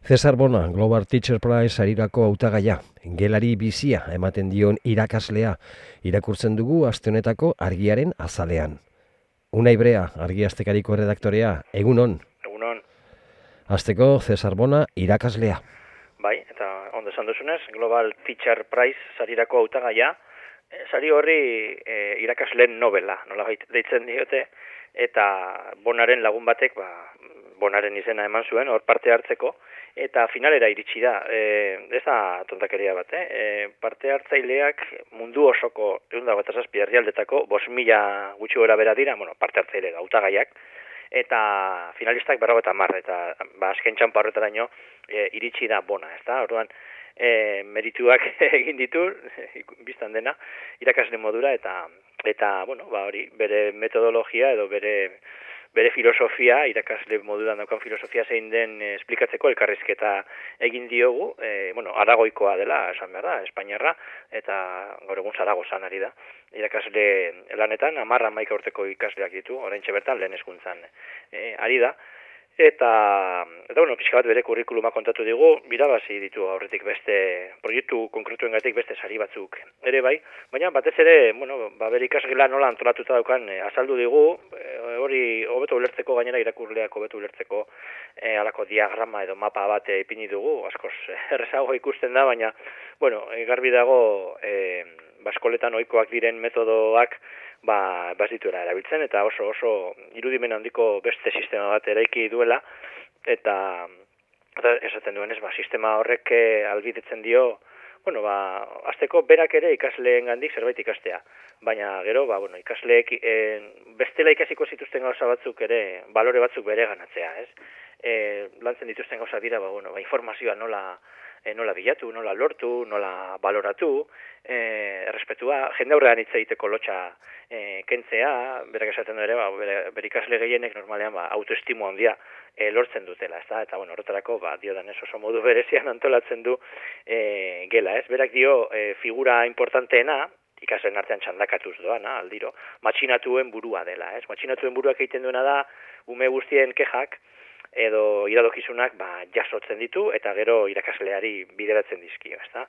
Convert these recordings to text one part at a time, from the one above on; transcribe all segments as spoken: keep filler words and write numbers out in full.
Cesar Bona, Global Teacher Prize sarirako hautagaia, gelari bizia ematen dion irakaslea, irakurtzen dugu aste honetako argiaren azalean. Unai Brea, argi astekariko redaktorea, egunon. Egunon. Hasteko Cesar Bona irakaslea. Bai, eta ondo esan duzunez, Global Teacher Prize sarirako hautagaia, e, sari horri e, irakasleen Nobela, nola deitzen diote, eta Bonaren lagun batek, ba, Bonaren izena eman zuen, hor parte hartzeko, eta finalera iritsi da. E, ez da tontakeria bat, eh? E, parte hartzaileak mundu osoko ehun eta hogeita zazpi herrialdetako bost mila gutxi gora bera dira, bueno, parte hartzaile hautagaiak, eta finalistak berrogeita hamar, eta ba, azken txanpa horretaraino e, iritsi da Bona, ezta? Orduan, e, merituak egin ditu, biztan dena, irakasle modura, eta, eta bueno, ba, hori, bere metodologia edo bere bere filosofia, irakasle modudan daukan filosofia zein den e, esplikatzeko elkarrizketa egin diogu, e, bueno, Aragoikoa dela, esan behar da, Espainiarra, eta gaur egun Zaragozan ari da. Irakasle lanetan, hamar hamaika urteko ikasleak ditu, oraintxe bertan lehen hezkuntzan e, ari da. Eta, eta bueno, pixka bat bere kurrikuluma kontatu digu, birabazi ditu aurretik beste proiektu konkretuengatik beste sari batzuk ere bai, baina batez ere, bueno, ba bere ikasgela nola antolatuta daukan e, azaldu digu, e, hori hobeto ulertzeko, gainera irakurleak hobeto ulertzeko e, halako diagrama edo mapa bat ipini dugu, askoz errezago ikusten da, baina bueno, e, garbi dago e, baskoletan ohikoak diren metodoak ba, bazituela erabiltzen, eta oso oso irudimen handiko beste sistema bat eraiki duela, eta, eta esaten duenez, ba, sistema horrek albidetzen dio, bueno, ba, azteko berak ere ikasleen gandik zerbait ikastea, baina gero, ba, bueno, ikasleek e, bestela ikasiko zituzten gauza batzuk ere, balore batzuk bere ganatzea, ez? E, lantzen dituzten gauza dira, ba, bueno, ba, informazioa nola, E, nola bilatu, nola lortu, nola baloratu, e, errespetua, jende aurrean hitz egiteko lotxa e, kentzea, berak esaten du ere, ba, bere, bere ikasle gehienek normalean ba, autoestimo handia e, lortzen dutela, ezta? Eta bueno, horretarako ba, diodan ez oso modu berezian antolatzen du e, gela, ez? Berak dio e, figura importanteena, ikasleen artean txandakatuz doana, aldiro, matxinatuen burua dela, ez? Matxinatuen buruak egiten duena da, ume guztien kexak, edo iradokizunak ba, jasotzen ditu, eta gero irakasleari bideratzen dizkio, ezta?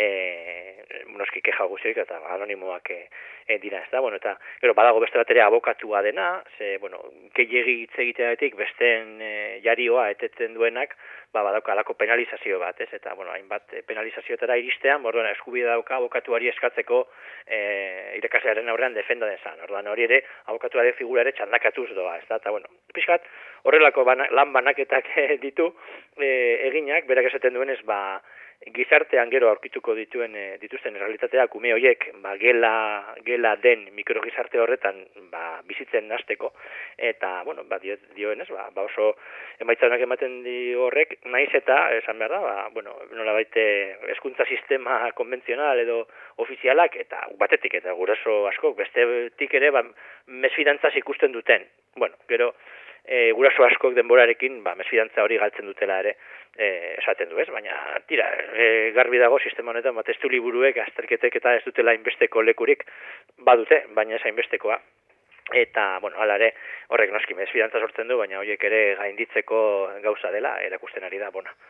E, noski keja guztiak eta anonimoak e, e, dira, ezta? Bueno, eta gero badago beste bat ere abokatua dena, ze, bueno, gehiegi hitz egiteagatik besteen e, jarioa eteten duenak, ba, badauka alako penalizazio bat, ez? Eta, bueno, hainbat penalizazioetara iristean, orduan eskubide dauka abokatuari eskatzeko e, irakaslearen aurrean defenda dezan. Orduan hori ere, abokatuaren figura ere txandakatuz doa, ezta? Eta, bueno, pixkat, horrelako bana, lan banaketak ditu e, eginak, berak esaten duenez, ba, gizartean gero aurkituko dituen e, dituzten realitateak ume horiek ba, gela, gela den mikrogizarte horretan ba, bizitzen hasteko, eta bueno, ba, dio, dioenez, ba, ba oso emaitzanak ematen di horrek, naiz eta, esan behar da, ba, bueno, nola baite hezkuntza sistema konbentzional edo ofizialak, eta batetik eta guraso askok, bestetik ere ba, mesfidantzaz ikusten duten. Bueno, gero, E, guraso askok denborarekin ba, mesfidantza hori galtzen dutela ere e, esaten du, ez? Baina, tira, e, garbi dago sistema honetan, bat testu liburuek, azterketek eta ez dutela hainbesteko lekurik badute, baina ez hainbestekoa. Eta, bueno, hala ere, horrek noski mesfidantza sortzen du, baina horiek ere gainditzeko gauza dela, erakusten ari da, bona.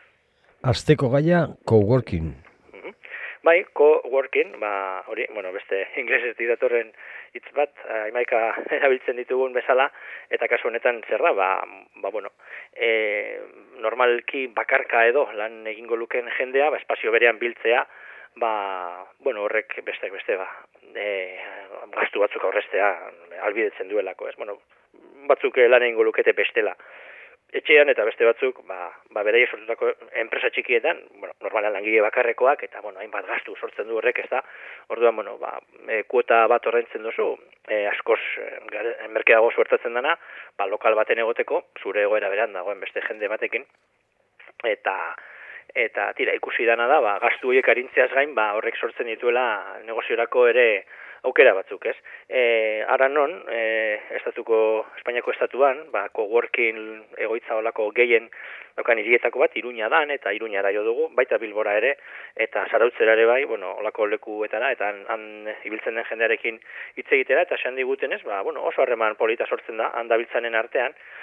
Asteko gaia, coworking. Bai, co-working, ba, hori, bueno, beste inglesetik datorren hitz bat, haimaika erabiltzen ditugun bezala, eta kasu honetan zer da, ba, ba bueno, e, normalki bakarka edo lan egingo luken jendea, ba, espazio berean biltzea, ba, bueno, horrek beste, beste, ba, e, gastu batzuk aurrestea albidetzen duelako, ez, bueno, batzuk lan egingo lukete bestela. Etxean eta beste batzuk, ba, ba beraiek sortutako enpresa txikietan, bueno, normalan langile bakarrekoak, eta, bueno, hainbat gastu sortzen du horrek, ez da, orduan, bueno, ba, e, kuota bat ordaintzen duzu, e, askoz, e, merkeago suertatzen dana, ba, lokal baten egoteko, zure egoera beran dagoen beste jende batekin, eta, eta, tira, ikusi dana da, ba, gastu horiek arintzeaz gain, ba, horrek sortzen dituela negoziorako ere aukera batzuk, ez? E, ara non, e, estatuko, Espainiako estatuan, ba, coworking egoitza olako gehien daukan hirietako bat, Iruña dan, eta Iruñara jo dugu, baita Bilbora ere, eta Zarautzera ere bai, bueno, olako lekuetara, eta han, han ibiltzen den jendearekin hitz egitera, eta esan digutenez, ba, bueno, oso harreman polita sortzen da, han dabiltzanen artean,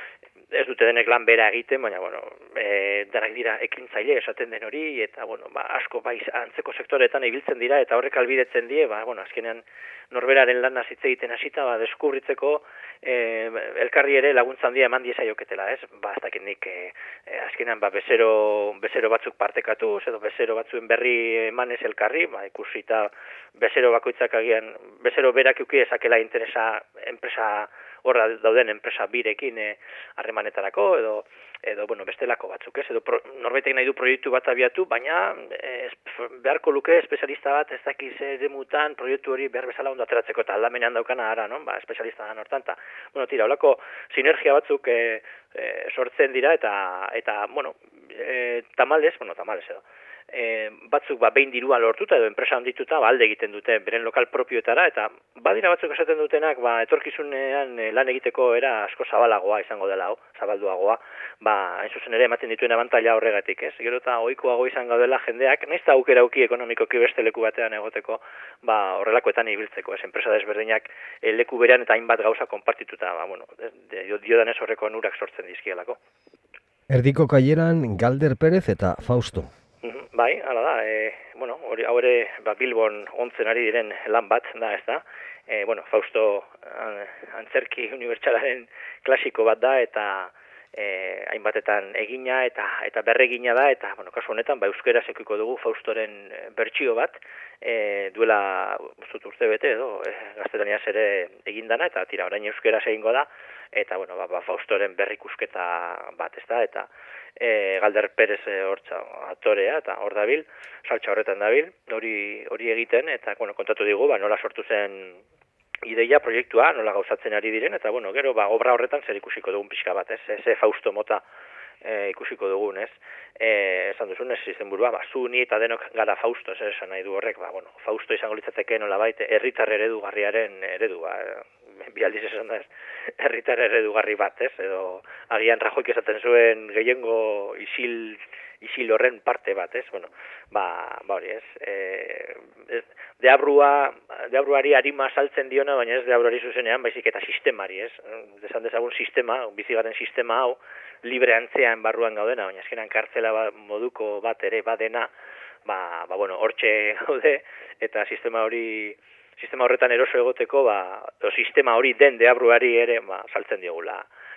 ez dute denek lan bera egiten, baina, bueno, e, denak dira ekintzaile esaten den hori, eta, bueno, ba, asko bai antzeko sektoretan ibiltzen dira, eta horrek albidetzen die, ba, bueno, azkenean norberaren lan hitz egiten hasita, ba, deskubritzeko e, elkarri ere laguntza handia eman diezaioketela, ez? Ba, ez dakit nik, e, e, azkenean, ba, bezero, bezero batzuk partekatuz, edo bezero batzuen berri emanez elkarri, ba, ikusita bezero bakoitzak agian, bezero berak uki ezakela interesa enpresa horra dauden enpresa birekin harremanetarako e, edo edo bueno, bestelako batzuk, ez? Edo pro, norbaitek nahi du proiektu bat abiatu, baina ez, beharko luke espezialista bat ez dakiz eremutan proiektu hori behar bezala ondo ateratzeko eta aldamenean daukana ara, no? Ba, espezialista da hortan ta. Bueno, tira, holako sinergia batzuk e, e, sortzen dira eta eta bueno, e, tamalez, bueno, tamalez edo. E, batzuk ba, behin dirua lortuta edo enpresa handituta ba, alde egiten dute beren lokal propioetara eta badira batzuk esaten dutenak ba, etorkizunean e, lan egiteko era asko zabalagoa izango dela, hau, zabalduagoa, ba, hain zuzen ere ematen dituen abantaila horregatik, ez? Gero eta ohikoago izango dela jendeak, nahiz eta aukera auki ekonomikoki beste leku batean egoteko, ba, horrelakoetan ibiltzeko, ez? Enpresa desberdinak e, leku berean eta hainbat gauza konpartituta, ba, bueno, diodanez horreko onurak sortzen dizkielako. Erdiko kaileran Galder Perez eta Fausto. Bai, hala da, e, bueno, hori hau ere ba, Bilbon ontzen ari diren lan bat da, ez da. E, bueno, Fausto an, antzerki unibertsalaren klasiko bat da eta e, hainbatetan egina eta eta berregina da eta bueno, kasu honetan ba euskaraz edukiko dugu Faustoren bertsio bat, e, duela ustut urte bete edo e, gaztelaniaz ere egindana eta tira orain euskaraz egingo da eta bueno, ba, ba Faustoren berrikusketa bat, ez da, eta E, Galder Perez e, hortza aktorea eta hor dabil, saltza horretan dabil, hori hori egiten eta bueno, kontatu digu, ba, nola sortu zen ideia, proiektua, nola gauzatzen ari diren eta bueno, gero ba obra horretan zer ikusiko dugun pixka bat, ez? Ze Fausto mota e, ikusiko dugun, ez? Eh, esan duzun ez izenburua, ba zu ni eta denok gara Fausto, ez esan nahi du horrek, ba bueno, Fausto izango litzateke nolabait herritar eredugarriaren eredua, bi aldiz esan da ez, herritar eredugarri bat, ez? Edo agian Rajoik esaten zuen gehiengo isil isil horren parte bat, ez? Bueno, ba, ba hori, ez? Eh, ez deabrua, deabruari arima saltzen diona, baina ez deabruari zuzenean, baizik eta sistemari, ez? Desan dezagun sistema, bizigaren sistema hau libre antzean barruan gaudena, baina azkenan kartzela ba, moduko bat ere badena, ba, ba bueno, hortxe gaude eta sistema hori sistema horretan eroso egoteko, ba, o sistema hori den deabruari ere ba, saltzen diogula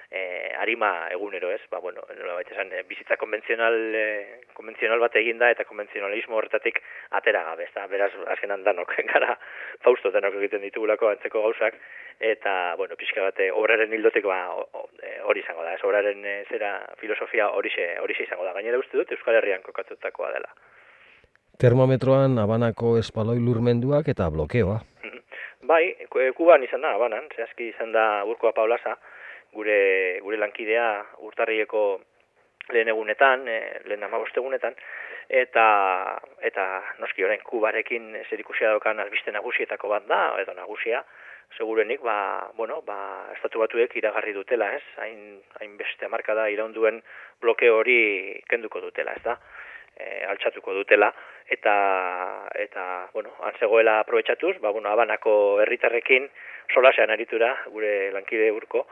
e, arima egunero, ez? Ba, bueno, nolabait esan, e, bizitza konbentzional, e, konbentzional bat eginda eta konbentzionalismo horretatik atera gabe, ez da? Beraz, azkenan danok, gara Fausto danok egiten ditugulako antzeko gauzak, eta, bueno, pixka bate, obraren hildotik ba, hori izango da, ez? Obraren e, zera filosofia horixe horixe izango da. Gainera uste dut Euskal Herrian kokatutakoa dela. Termometroan Habanako espaloi lurmenduak eta blokeoa. Bai, Kuban izan da, Habanan, zehazki izan da Urkoa Paulaza, gure gure lankidea urtarrieko lehen egunetan, e, lehen hamabost egunetan, eta eta noski orain Kubarekin zerikusia daukan albiste nagusietako bat da, edo nagusia, segurenik, ba, bueno, ba, estatu batuek iragarri dutela, ez? Hain, hain beste hamarkada iraunduen blokeo hori kenduko dutela, ez da? E, altxatuko dutela eta eta bueno, han zegoela aprobetxatuz, ba bueno, Habanako herritarrekin solasean aritura gure lankide Urko,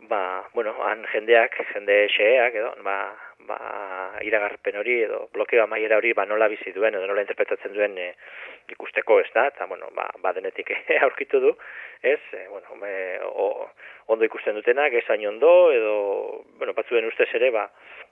ba bueno, han jendeak, jende xeheak edo, ba ba iragarpen hori edo blokeo amaiera hori ba nola bizi duen edo nola interpretatzen duen e, ikusteko, ez da? Eta bueno, ba, ba denetik aurkitu du, ez? E, bueno, e, o, ondo ikusten dutenak, ez hain ondo edo bueno, batzuen ustez ere ba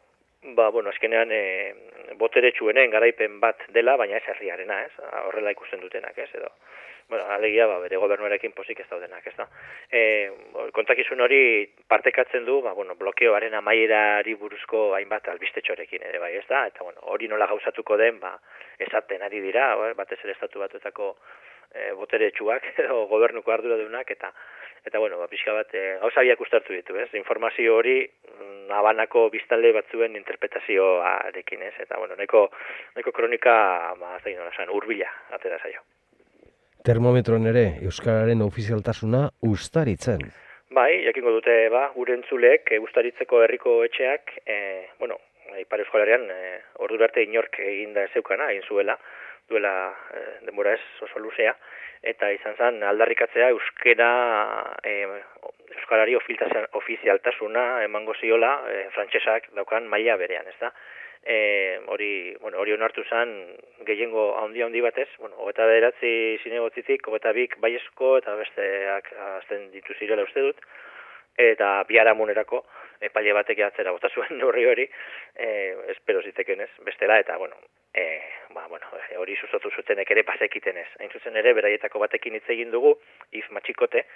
Ba, bueno, azkenean e, boteretsuenen garaipen bat dela, baina ez herriarena, ez? Horrela ikusten dutenak, ez? Edo, bueno, alegia, ba, bere gobernuarekin pozik ez daudenak, ez da? E, kontakizun hori partekatzen du, ba, bueno, blokeoaren amaierari buruzko hainbat albistetxorekin ere, bai, ez da? Eta, bueno, hori nola gauzatuko den, ba, esaten ari dira, batez ere estatu batuetako e, boteretsuak, edo gobernuko arduradunak, eta Eta, bueno, ba, pixka bat, e, gauza biak ustartu ditu, ez? Informazio hori, Habanako biztanle batzuen interpretazioarekin, ez? Eta, bueno, nahiko, nahiko kronika, ba, ez da gino, esan, urbila, atera zaio. Termometroen ere, euskararen ofizialtasuna ustaritzen. Bai, jakingo dute, ba, gure entzulek, e, ustaritzeko herriko etxeak, e, bueno, Ipar Euskal Herrian, e, ordura arte inork eginda zeukana, egin zuela, duela e, denbora ez oso luzea, eta izan zen aldarrikatzea euskera, e, euskarari ofizialtasuna emango ziola e, frantsesak daukan maila berean, ezta? E, hori, bueno, hori onartu zen gehiengo handi handi batez, bueno, hogeita bederatzi zinegotzitik, hogeita bik baiezko eta besteak azten ditu zirela uste dut, eta biharamunerako epaile batek atzera bota zuen horri hori, e, espero zitekenez, bestela, eta, bueno, e, ba, bueno, hori sustotu zutenek ere bazekitenez. Hain zuzen ere, beraietako batekin hitz egin dugu, If Matxikote,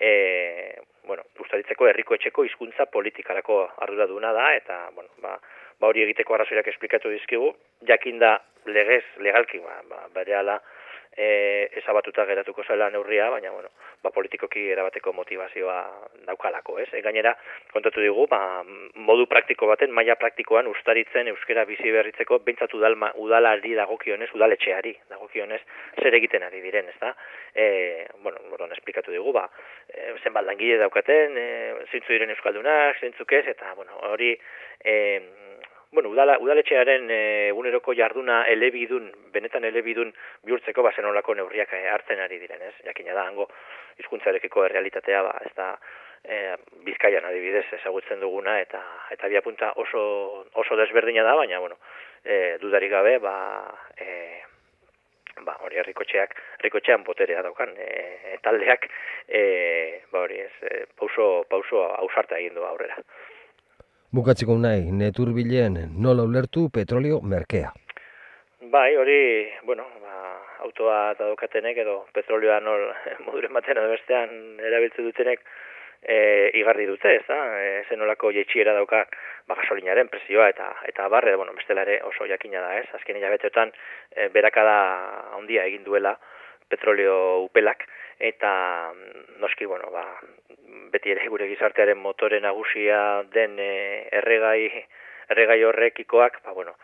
e, bueno, Ustaritzeko herriko etxeko hizkuntza politikarako arduraduna da, eta, bueno, ba, ba hori egiteko arrazoiak esplikatu dizkigu, jakinda legez, legalki, ba, ba berehala, E, ezabatuta geratuko zela neurria, baina bueno, ba, politikoki erabateko motivazioa daukalako, ez? E, gainera, kontatu digu, ba, modu praktiko baten, maila praktikoan ustaritzen euskera bizi berritzeko behintzat udalma, udalari dagokionez, udaletxeari dagokionez, zer egiten ari diren, ezta? E, bueno, boron, esplikatu digu, ba, e, zenbat langile daukaten, e, zeintzu diren euskaldunak, zeintzuk ez, eta bueno, hori e, Bueno, udala, udaletxearen eguneroko jarduna elebidun, benetan elebidun bihurtzeko bazenolako neurriak hartzen ari diren, ez? Jakina da, hango hizkuntzarekiko errealitatea, ba, ez da e, Bizkaian adibidez ezagutzen duguna, eta eta biapunta oso, oso desberdina da, baina, bueno, e, dudarik gabe, ba, e, ba, hori herrikotxeak, herrikotxean boterea daukan, e, taldeak, e, ba, hori ez, e, pauso, pauso ausarta egin du aurrera. Bukatzeko nahi, neturbilen nola ulertu petrolio merkea? Bai, hori, bueno, ba, autoa eta daukatenek edo petrolioa nol moduren batean edo bestean erabiltzen dutenek e, igarri dute, ez da? E, zenolako jeitsiera dauka ba, gasolinaren presioa eta eta barre, bueno, bestela ere oso jakina da, ez? Azken hilabeteotan e, berakada handia egin duela petrolio upelak, eta noski, bueno, ba, beti ere gure gizartearen motore nagusia den e, erregai, erregai horrekikoak, ba, bueno,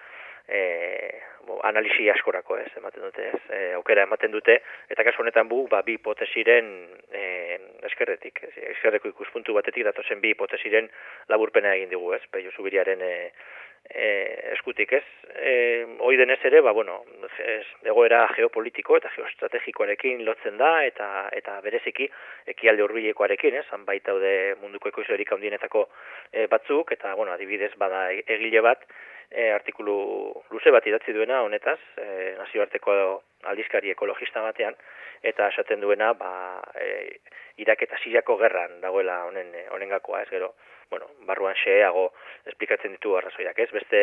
e, bo, analisi askorako ez, ematen dute ez, e, aukera ematen dute, eta kasu honetan bu, ba, bi hipotesiren e, eskerretik, ez, eskerreko ikuspuntu batetik datozen bi hipotesiren laburpena egin digu ez, Pello Zubiriaren e, e, eskutik ez. E, hoi denez ere, ba, bueno, ez, egoera geopolitiko eta geoestrategikoarekin lotzen da, eta eta bereziki ekialde hurbilekoarekin, ez, han baita daude munduko ekoizlerik handienetako e, batzuk, eta, bueno, adibidez, bada egile bat, E, artikulu luze bat idatzi duena honetaz, e, nazioarteko aldizkari ekologista batean, eta esaten duena, ba, e, Irak eta Siriako gerran dagoela honen honengakoa, ez gero, bueno, barruan xeago esplikatzen ditu arrazoiak, ez? Beste,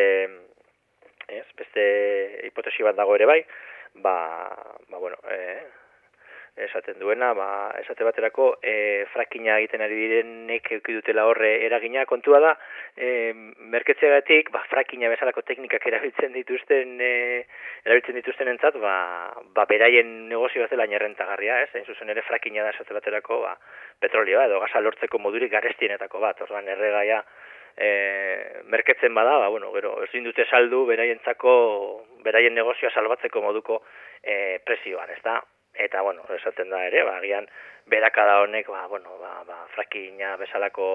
ez? Beste hipotesi bat dago ere bai, ba, ba bueno, e, esaten duena, ba, esate baterako e, frakina egiten ari direnek dutela horre eragina, kontua da, e, merketzeagatik, ba, frakina bezalako teknikak erabiltzen dituzten e, erabiltzen dituzten entzat, ba, ba, beraien negozio ez dela errentagarria, ez? Hain zuzen ere frakina da esate baterako, ba, petrolioa edo gasa lortzeko modurik garestienetako bat, orduan erregaia e, merketzen bada, ba, bueno, gero, ezin dute saldu beraientzako, beraien negozioa salbatzeko moduko e, presioan, ez da? Eta, bueno, esaten da ere, ba, agian berakada honek, ba, bueno, ba, ba, frakina bezalako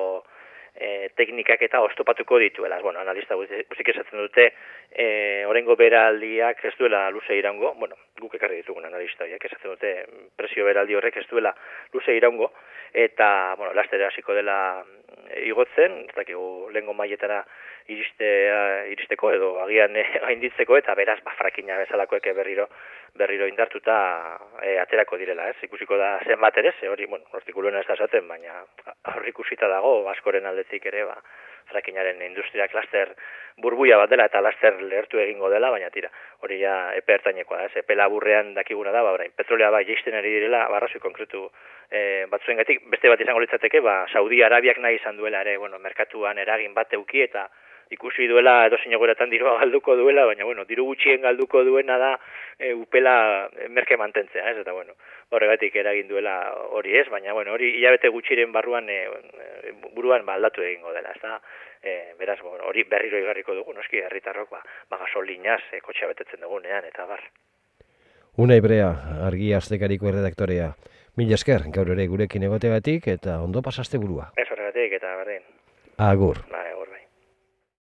e, teknikak eta oztopatuko dituela. Bueno, analista guzik esaten dute, e, orengo beraldiak ez duela luze iraungo, bueno, guk ekarri ditugun analista horiek esaten dute presio beraldi horrek ez duela luze iraungo, eta, bueno, laster hasiko dela igotzen, ez dakigu lehengo mailetara iriste, iristeko edo agian e, gainditzeko, eta beraz, ba, frakina bezalakoek berriro berriro indartuta e, aterako direla, ez? Ikusiko da zenbat ere, ze hori, bueno, artikuluena ez da esaten, baina aurrikusita dago, askoren aldetik ere, ba, frakinaren industria klaster burbuia bat dela, eta laster lehertu egingo dela, baina tira, hori ja epe ertainekoa da, ez? Epe laburrean dakiguna da, ba, orain, petrolea ba, jeisten ari direla, barrazoi konkretu e, batzuengatik, beste bat izango litzateke, ba, Saudi Arabiak nahi izan duela ere, bueno, merkatuan eragin bat euki, eta ikusi duela edozein egoeretan dirua galduko duela, baina, bueno, diru gutxien galduko duena da e, upela merke mantentzea, ez? Eta, bueno, horregatik eragin duela hori ez, baina, bueno, hori hilabete gutxiren barruan e, e, buruan ba, aldatu egingo dela, ez da? E, beraz, bueno, hori berriro igarriko dugu, noski, herritarrok, ba, ba gasolinaz e, kotxea betetzen dugunean, eta bar. Unai Brea, Argia Astekariko erredaktorea. Mila esker, gaur ere gurekin egotegatik, eta ondo pasaste burua. Ez horregatik, eta berdin. Agur. Ba, agur.